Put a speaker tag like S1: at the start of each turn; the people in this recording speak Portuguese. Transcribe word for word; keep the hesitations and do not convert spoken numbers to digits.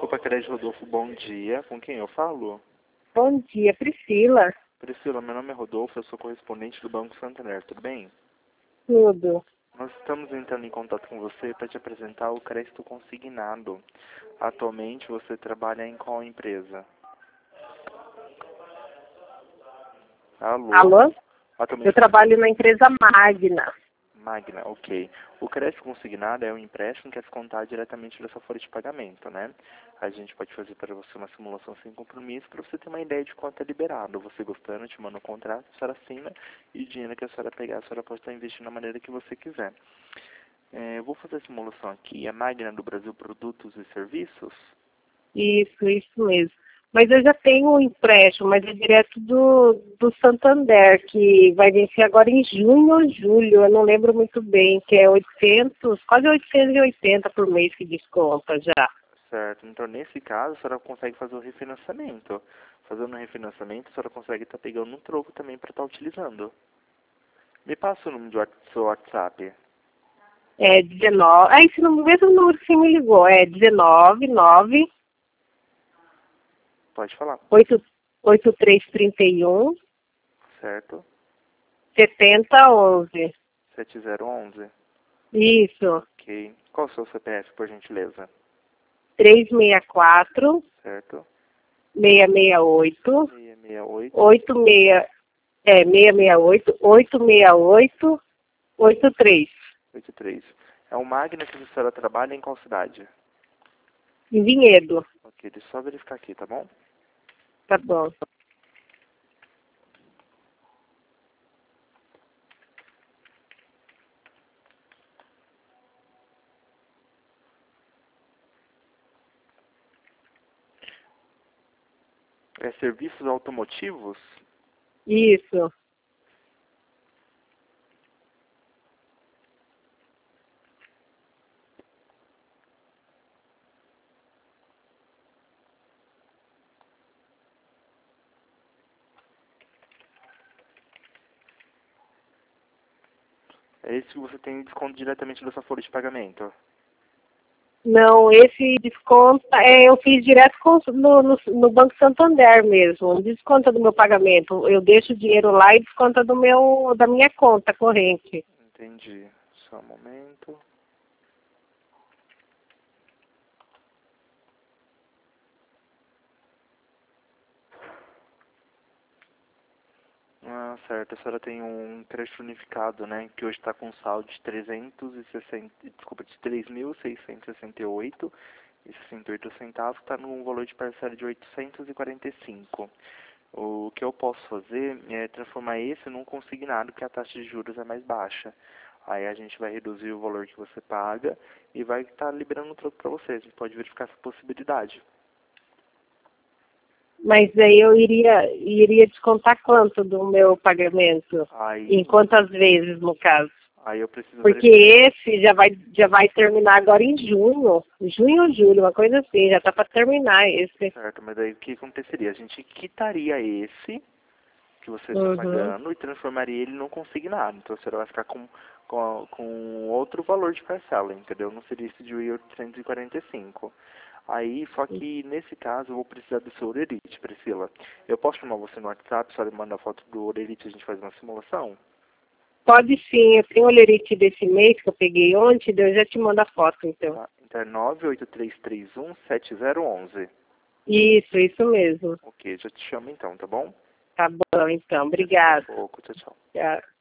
S1: Copa Crédito Rodolfo, bom dia. Com quem eu falo?
S2: Bom dia, Priscila.
S1: Priscila, meu nome é Rodolfo, eu sou correspondente do Banco Santander, tudo bem?
S2: Tudo.
S1: Nós estamos entrando em contato com você para te apresentar o crédito consignado. Atualmente você trabalha em qual empresa? Alô?
S2: Alô?
S1: Atualmente
S2: Eu
S1: você...
S2: trabalho na empresa Magna.
S1: Magna, ok. O crédito consignado é um empréstimo que é descontado diretamente da sua folha de pagamento, né? A gente pode fazer para você uma simulação sem compromisso para você ter uma ideia de quanto é liberado. Você gostando, te manda um contrato, a senhora assina e o dinheiro que a senhora pegar, a senhora pode estar investindo da maneira que você quiser. É, eu vou fazer a simulação aqui. A Magna do Brasil Produtos e Serviços?
S2: Isso, isso mesmo. Mas eu já tenho um empréstimo, mas é direto do, do Santander, que vai vencer agora em junho ou julho, eu não lembro muito bem, que é oitocentos, quase oitocentos e oitenta por mês que desconta já.
S1: Certo. Então, nesse caso, a senhora consegue fazer o refinanciamento. Fazendo o refinanciamento, a senhora consegue estar pegando um troco também para estar utilizando. Me passa o número do what- seu WhatsApp.
S2: É dezenove, ah, esse número, mesmo número que você me ligou, é dezenove, nove,
S1: Pode falar.
S2: oito três três um,
S1: Certo?
S2: sete zero onze.
S1: sete zero um um.
S2: Isso.
S1: Ok. Qual o seu C P F, por gentileza?
S2: três seis quatro,
S1: Certo?
S2: seis seis oito,
S1: seis seis oito.
S2: oito seis, é, seis seis oito, oito seis oito, oito três.
S1: oito três. É o Magna que a senhora trabalha em qual cidade?
S2: Em Vinhedo.
S1: Ok, deixa eu só verificar aqui, tá bom?
S2: Tá bom.
S1: É serviços automotivos?
S2: Isso.
S1: É esse que você tem desconto diretamente da sua folha de pagamento?
S2: Não, esse desconto, é, eu fiz direto com, no, no, no Banco Santander mesmo. Desconta do meu pagamento. Eu deixo o dinheiro lá e desconta do meu, da minha conta corrente.
S1: Entendi. Só um momento. Ah, certo. A senhora tem um crédito unificado, né? Que hoje está com saldo de trezentos e sessenta, desculpa, de três mil seiscentos e sessenta e oito e sessenta e oito centavos, está num valor de parcela de oitocentos e quarenta e cinco. O que eu posso fazer é transformar esse num consignado, que a taxa de juros é mais baixa. Aí a gente vai reduzir o valor que você paga e vai estar liberando um troco para você. A gente pode verificar essa possibilidade.
S2: Mas aí eu iria, iria descontar quanto do meu pagamento?
S1: Aí,
S2: Em quantas vezes, no caso?
S1: aí eu preciso
S2: Porque
S1: verificar.
S2: esse já vai, já vai terminar agora em junho. Junho ou julho, uma coisa assim. Já tá para terminar esse.
S1: Certo, mas aí o que aconteceria? A gente quitaria esse que você está
S2: Uhum.
S1: pagando e transformaria ele num consignado. Então você vai ficar com, com, com outro valor de parcela, entendeu? Não seria esse de oitocentos e quarenta e cinco. Aí, só que nesse caso eu vou precisar do seu Orerite, Priscila. Eu posso chamar você no WhatsApp, só me manda a foto do Orerite e a gente faz uma simulação?
S2: Pode sim, eu tenho o olerite desse mês que eu peguei ontem, daí eu já te mando a foto, então.
S1: Tá? Então é nove oito três três um sete zero um um.
S2: Isso, isso mesmo.
S1: Ok, já te chamo então, tá bom?
S2: Tá bom, então.
S1: Até daqui a
S2: Obrigada.
S1: pouco, tchau, tchau.
S2: Tchau.